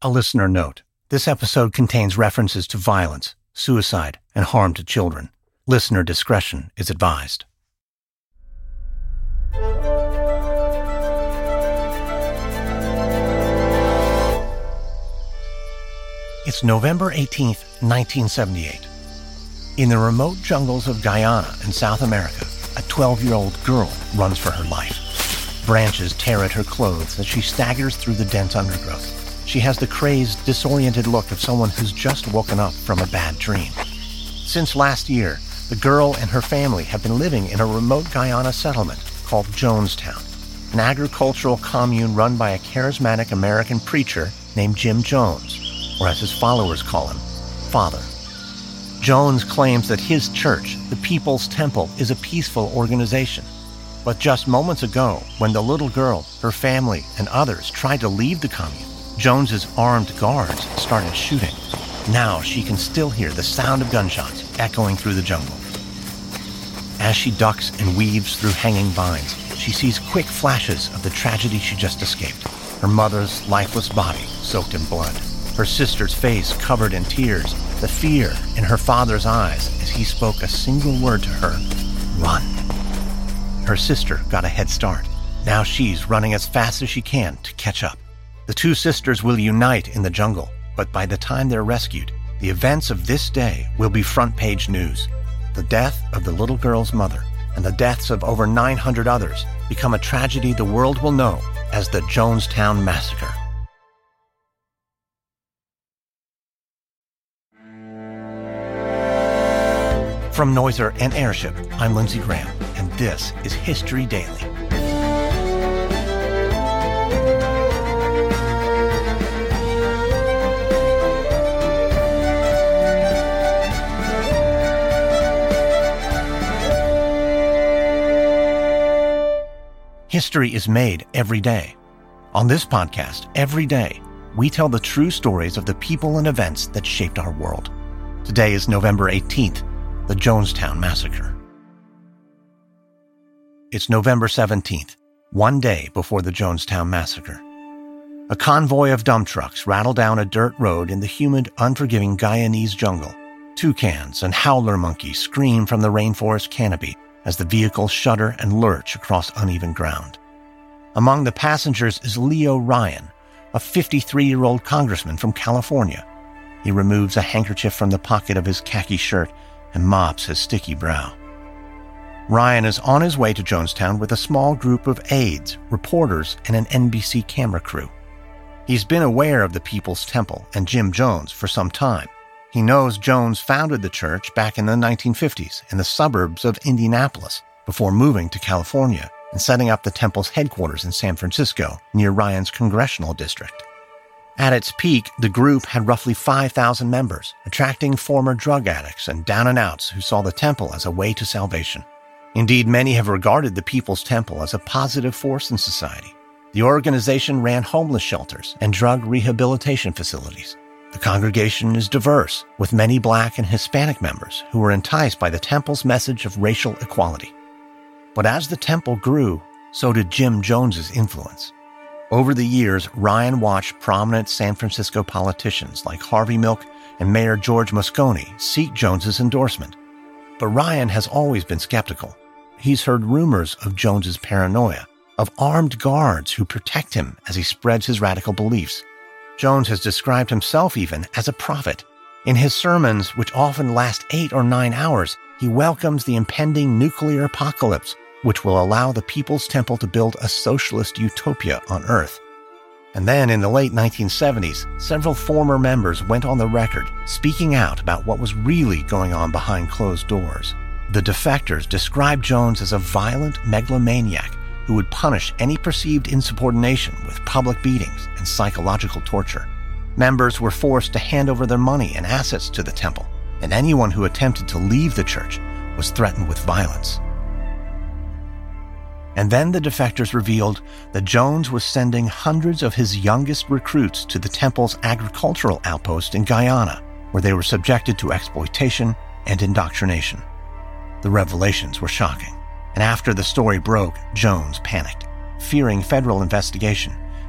A listener note. This episode contains references to violence, suicide, and harm to children. Listener discretion is advised. It's November 18th, 1978. In the remote jungles of Guyana in South America, a 12-year-old girl runs for her life. Branches tear at her clothes as she staggers through the dense undergrowth. She has the crazed, disoriented look of someone who's just woken up from a bad dream. Since last year, the girl and her family have been living in a remote Guyana settlement called Jonestown, an agricultural commune run by a charismatic American preacher named Jim Jones, or as his followers call him, Father. Jones claims that his church, the People's Temple, is a peaceful organization. But just moments ago, when the little girl, her family, and others tried to leave the commune, Jones's armed guards started shooting. Now she can still hear the sound of gunshots echoing through the jungle. As she ducks and weaves through hanging vines, she sees quick flashes of the tragedy she just escaped. Her mother's lifeless body soaked in blood. Her sister's face covered in tears, the fear in her father's eyes as he spoke a single word to her: run. Her sister got a head start. Now she's running as fast as she can to catch up. The two sisters will unite in the jungle, but by the time they're rescued, the events of this day will be front-page news. The death of the little girl's mother and the deaths of over 900 others become a tragedy the world will know as the Jonestown Massacre. From Noiser and Airship, I'm Lindsey Graham, and this is History Daily. History is made every day. On this podcast, every day, we tell the true stories of the people and events that shaped our world. Today is November 18th, the Jonestown Massacre. It's November 17th, one day before the Jonestown Massacre. A convoy of dump trucks rattle down a dirt road in the humid, unforgiving Guyanese jungle. Toucans and howler monkeys scream from the rainforest canopy as the vehicles shudder and lurch across uneven ground. Among the passengers is Leo Ryan, a 53-year-old congressman from California. He removes a handkerchief from the pocket of his khaki shirt and mops his sticky brow. Ryan is on his way to Jonestown with a small group of aides, reporters, and an NBC camera crew. He's been aware of the People's Temple and Jim Jones for some time. He knows Jones founded the church back in the 1950s in the suburbs of Indianapolis before moving to California and setting up the temple's headquarters in San Francisco near Ryan's congressional district. At its peak, the group had roughly 5,000 members, attracting former drug addicts and down-and-outs who saw the temple as a way to salvation. Indeed, many have regarded the People's Temple as a positive force in society. The organization ran homeless shelters and drug rehabilitation facilities. The congregation is diverse, with many Black and Hispanic members who were enticed by the temple's message of racial equality. But as the temple grew, so did Jim Jones's influence. Over the years, Ryan watched prominent San Francisco politicians like Harvey Milk and Mayor George Moscone seek Jones's endorsement. But Ryan has always been skeptical. He's heard rumors of Jones's paranoia, of armed guards who protect him as he spreads his radical beliefs. Jones has described himself even as a prophet. In his sermons, which often last 8 or 9 hours, he welcomes the impending nuclear apocalypse, which will allow the People's Temple to build a socialist utopia on Earth. And then in the late 1970s, several former members went on the record speaking out about what was really going on behind closed doors. The defectors described Jones as a violent megalomaniac who would punish any perceived insubordination with public beatings and psychological torture. Members were forced to hand over their money and assets to the temple, and anyone who attempted to leave the church was threatened with violence. And then the defectors revealed that Jones was sending hundreds of his youngest recruits to the temple's agricultural outpost in Guyana, where they were subjected to exploitation and indoctrination. The revelations were shocking, and after the story broke, Jones panicked. Fearing federal investigation,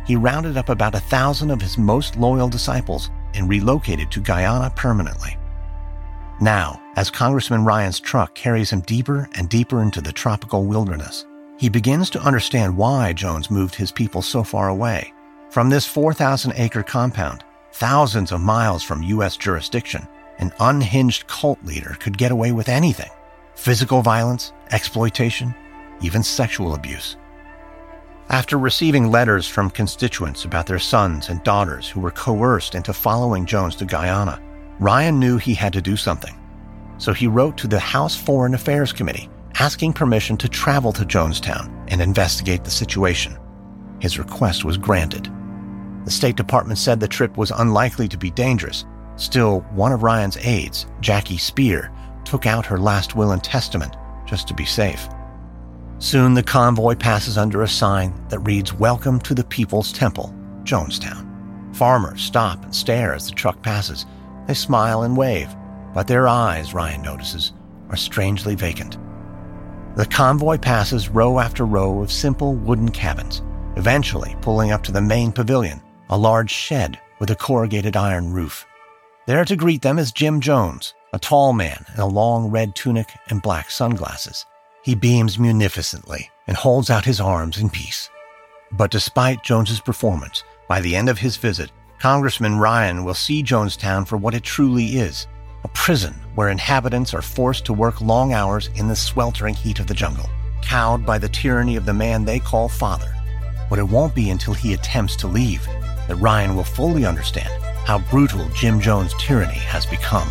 he rounded up about 1,000 of his most loyal disciples and relocated to Guyana permanently. Now, as Congressman Ryan's truck carries him deeper and deeper into the tropical wilderness, he begins to understand why Jones moved his people so far away. From this 4,000-acre compound, thousands of miles from U.S. jurisdiction, an unhinged cult leader could get away with anything: physical violence, exploitation, even sexual abuse. After receiving letters from constituents about their sons and daughters who were coerced into following Jones to Guyana, Ryan knew he had to do something. So he wrote to the House Foreign Affairs Committee asking permission to travel to Jonestown and investigate the situation. His request was granted. The State Department said the trip was unlikely to be dangerous. Still, one of Ryan's aides, Jackie Spear, took out her last will and testament just to be safe. Soon the convoy passes under a sign that reads, "Welcome to the People's Temple, Jonestown." Farmers stop and stare as the truck passes. They smile and wave, but their eyes, Ryan notices, are strangely vacant. The convoy passes row after row of simple wooden cabins, eventually pulling up to the main pavilion, a large shed with a corrugated iron roof. There to greet them is Jim Jones, a tall man in a long red tunic and black sunglasses. He beams munificently and holds out his arms in peace. But despite Jones's performance, by the end of his visit, Congressman Ryan will see Jonestown for what it truly is: a prison where inhabitants are forced to work long hours in the sweltering heat of the jungle, cowed by the tyranny of the man they call father. But it won't be until he attempts to leave that Ryan will fully understand how brutal Jim Jones' tyranny has become.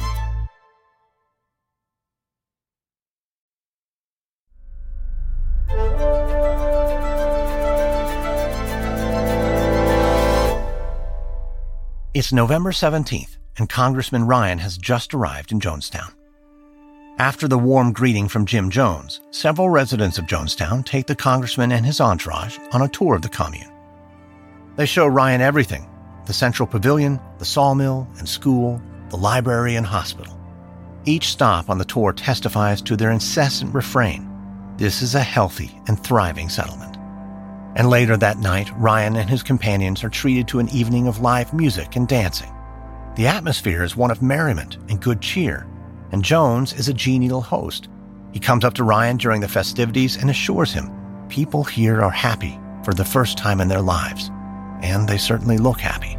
It's November 17th, and Congressman Ryan has just arrived in Jonestown. After the warm greeting from Jim Jones, several residents of Jonestown take the congressman and his entourage on a tour of the commune. They show Ryan everything: the central pavilion, the sawmill and school, the library and hospital. Each stop on the tour testifies to their incessant refrain: this is a healthy and thriving settlement. And later that night, Ryan and his companions are treated to an evening of live music and dancing. The atmosphere is one of merriment and good cheer, and Jones is a genial host. He comes up to Ryan during the festivities and assures him people here are happy for the first time in their lives, and they certainly look happy.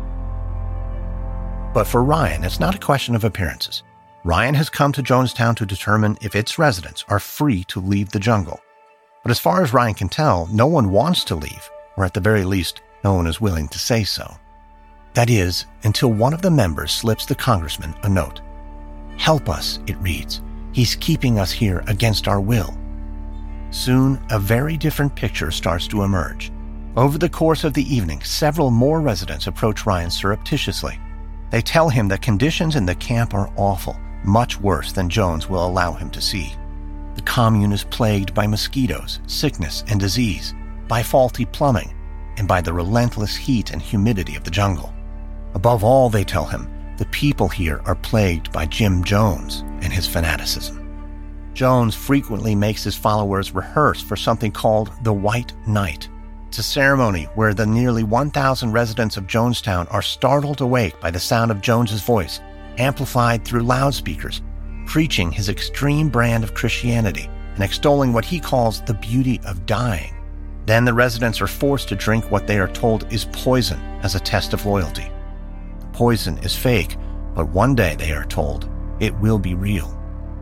But for Ryan, it's not a question of appearances. Ryan has come to Jonestown to determine if its residents are free to leave the jungle. But as far as Ryan can tell, no one wants to leave, or at the very least, no one is willing to say so. That is, until one of the members slips the congressman a note. "Help us," it reads. "He's keeping us here against our will." Soon, a very different picture starts to emerge. Over the course of the evening, several more residents approach Ryan surreptitiously. They tell him that conditions in the camp are awful, much worse than Jones will allow him to see. The commune is plagued by mosquitoes, sickness, and disease, by faulty plumbing, and by the relentless heat and humidity of the jungle. Above all, they tell him, the people here are plagued by Jim Jones and his fanaticism. Jones frequently makes his followers rehearse for something called the White Night. It's a ceremony where the nearly 1,000 residents of Jonestown are startled awake by the sound of Jones's voice, amplified through loudspeakers, preaching his extreme brand of Christianity and extolling what he calls the beauty of dying. Then the residents are forced to drink what they are told is poison as a test of loyalty. The poison is fake, but one day, they are told, it will be real.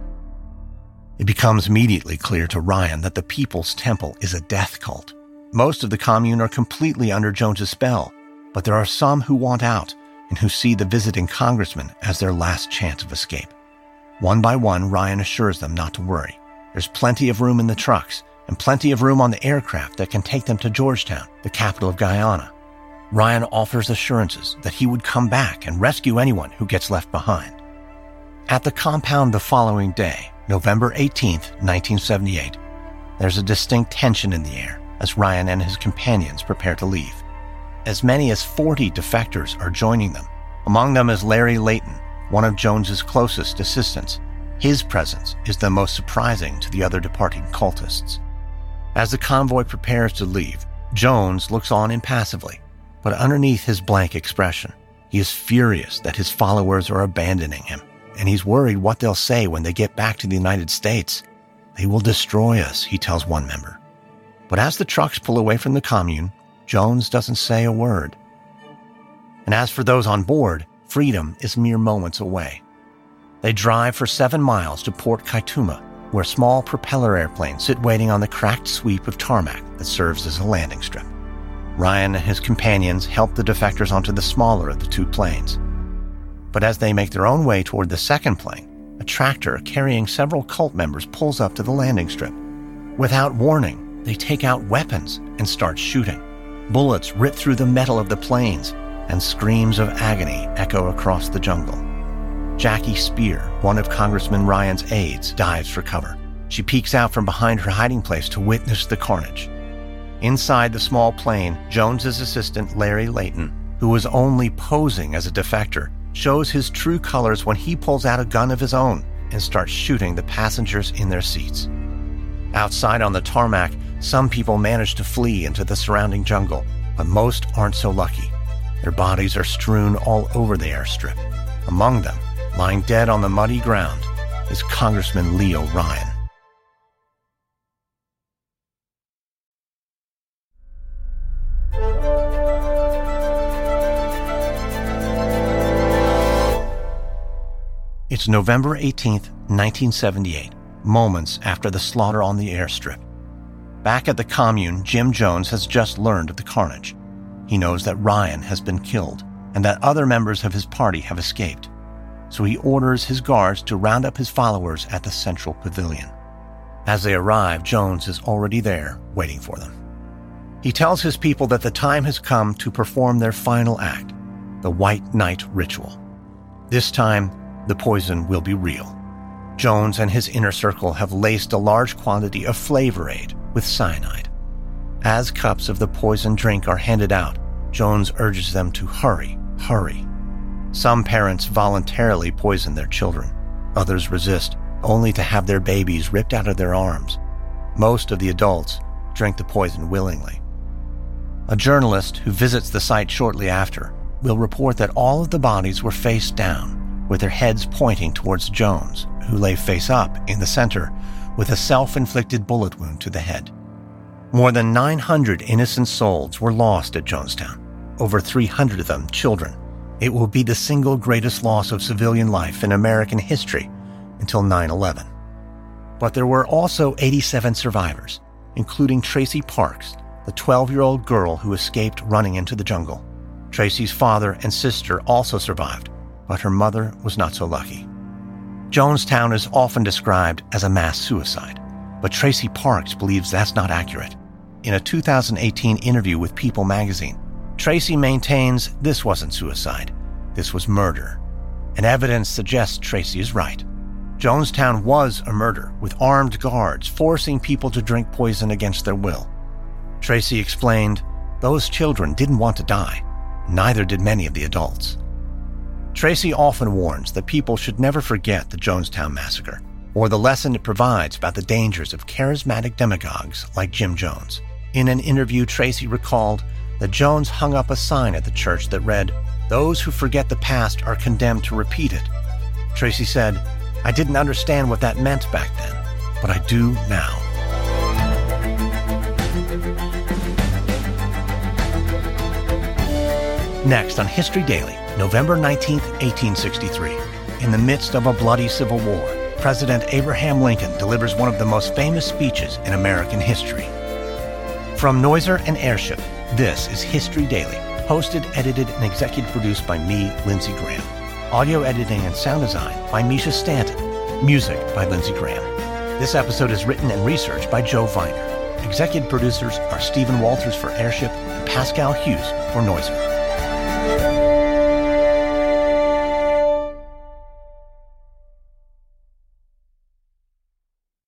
It becomes immediately clear to Ryan that the People's Temple is a death cult. Most of the commune are completely under Jones's spell, but there are some who want out and who see the visiting congressman as their last chance of escape. One by one, Ryan assures them not to worry. There's plenty of room in the trucks and plenty of room on the aircraft that can take them to Georgetown, the capital of Guyana. Ryan offers assurances that he would come back and rescue anyone who gets left behind. At the compound the following day, November 18th, 1978, there's a distinct tension in the air as Ryan and his companions prepare to leave. As many as 40 defectors are joining them. Among them is Larry Layton, one of Jones's closest assistants. His presence is the most surprising to the other departing cultists. As the convoy prepares to leave, Jones looks on impassively, but underneath his blank expression, he is furious that his followers are abandoning him, and he's worried what they'll say when they get back to the United States. They will destroy us, he tells one member. But as the trucks pull away from the commune, Jones doesn't say a word. And as for those on board, freedom is mere moments away. They drive for 7 miles to Port Kaituma, where small propeller airplanes sit waiting on the cracked sweep of tarmac that serves as a landing strip. Ryan and his companions help the defectors onto the smaller of the 2 planes. But as they make their own way toward the second plane, a tractor carrying several cult members pulls up to the landing strip. Without warning, they take out weapons and start shooting. Bullets rip through the metal of the planes, and screams of agony echo across the jungle. Jackie Spear, one of Congressman Ryan's aides, dives for cover. She peeks out from behind her hiding place to witness the carnage. Inside the small plane, Jones's assistant Larry Layton, who was only posing as a defector, shows his true colors when he pulls out a gun of his own and starts shooting the passengers in their seats. Outside on the tarmac, some people manage to flee into the surrounding jungle, but most aren't so lucky. Their bodies are strewn all over the airstrip. Among them, lying dead on the muddy ground, is Congressman Leo Ryan. It's November 18th, 1978, moments after the slaughter on the airstrip. Back at the commune, Jim Jones has just learned of the carnage. He knows that Ryan has been killed and that other members of his party have escaped. So he orders his guards to round up his followers at the central pavilion. As they arrive, Jones is already there, waiting for them. He tells his people that the time has come to perform their final act, the White Night ritual. This time, the poison will be real. Jones and his inner circle have laced a large quantity of Flavor Aid with cyanide. As cups of the poison drink are handed out, Jones urges them to hurry, hurry. Some parents voluntarily poison their children. Others resist, only to have their babies ripped out of their arms. Most of the adults drink the poison willingly. A journalist who visits the site shortly after will report that all of the bodies were face down, with their heads pointing towards Jones, who lay face up in the center with a self-inflicted bullet wound to the head. More than 900 innocent souls were lost at Jonestown, over 300 of them children. It will be the single greatest loss of civilian life in American history until 9/11. But there were also 87 survivors, including Tracy Parks, the 12-year-old girl who escaped running into the jungle. Tracy's father and sister also survived, but her mother was not so lucky. Jonestown is often described as a mass suicide, but Tracy Parks believes that's not accurate. In a 2018 interview with People magazine, Tracy maintains this wasn't suicide, this was murder. And evidence suggests Tracy is right. Jonestown was a murder, with armed guards forcing people to drink poison against their will. Tracy explained, those children didn't want to die, neither did many of the adults. Tracy often warns that people should never forget the Jonestown Massacre, or the lesson it provides about the dangers of charismatic demagogues like Jim Jones. In an interview, Tracy recalled that Jones hung up a sign at the church that read, "Those who forget the past are condemned to repeat it." Tracy said, "I didn't understand what that meant back then, but I do now." Next on History Daily, November 19th, 1863. In the midst of a bloody civil war, President Abraham Lincoln delivers one of the most famous speeches in American history. From Noiser and Airship, this is History Daily, hosted, edited, and executive produced by me, Lindsey Graham. Audio editing and sound design by Misha Stanton. Music by Lindsey Graham. This episode is written and researched by Joe Viner. Executive producers are Stephen Walters for Airship and Pascal Hughes for Noiser.